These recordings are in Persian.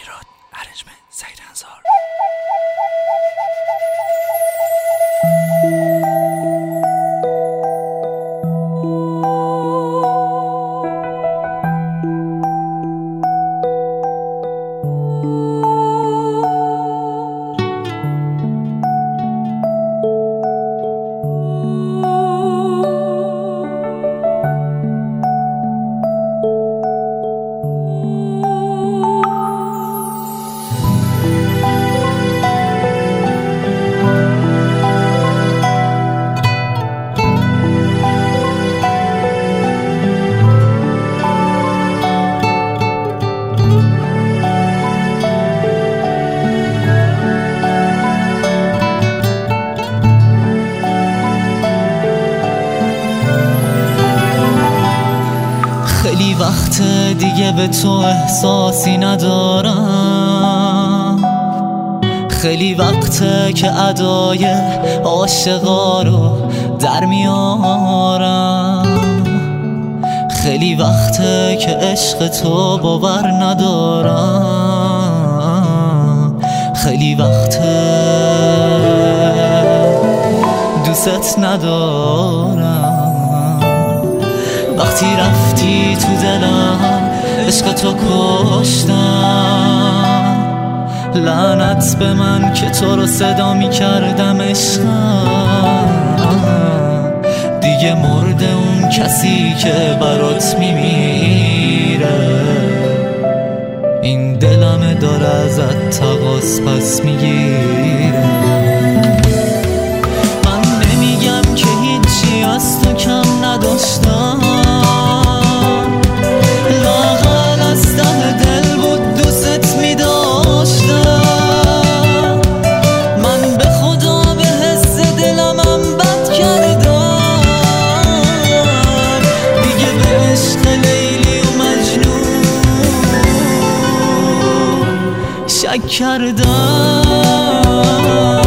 راد ارنجمنت سعید انصار. خیلی وقت دیگه به تو احساسی ندارم، خیلی وقته که ادای عاشقا رو در میارم، خیلی وقته که عشق تو باور ندارم، خیلی وقته دوست ندارم. وقتی رفتی تو دلم عشق تو کشتم، لعنت به من که تو رو صدا می کردم عشقم. دیگه مرده اون کسی که برات می میره، این دلم داره ازت تقاص پس می گیره. من نمیگم که هیچی از تو کم نداشتم، لااقل از ته دل بود دوست می داشتم. من به خدا به حس دلمم بد کردم، دیگه به عشق لیلی و مجنون شک کردم.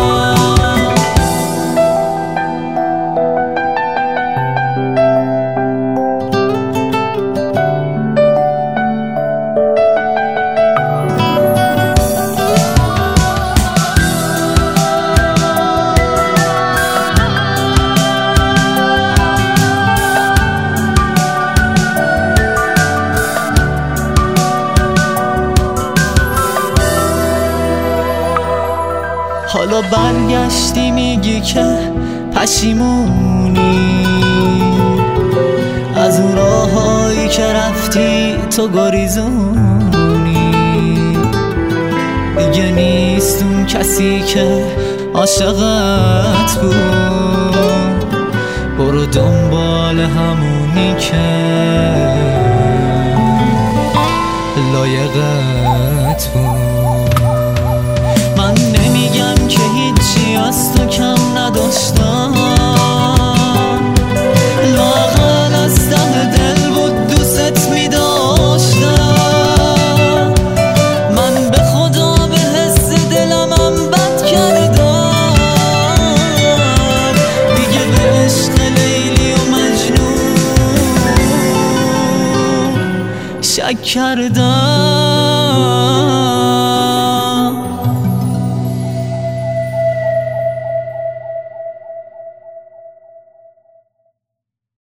حالا برگشتی میگی که پشیمونی از اون راهایی که رفتی تو گریزونی، دیگه نیست اون کسی که عاشقت بود، برو دنبال همونی که لایقت بود. من نمیگم که هیچی از تو کم نداشتم، لااقل از ته دل بود دوست می داشتم. من به خدا به حس دلمم بد کردم، دیگه به عشق لیلی و مجنون شک کردم.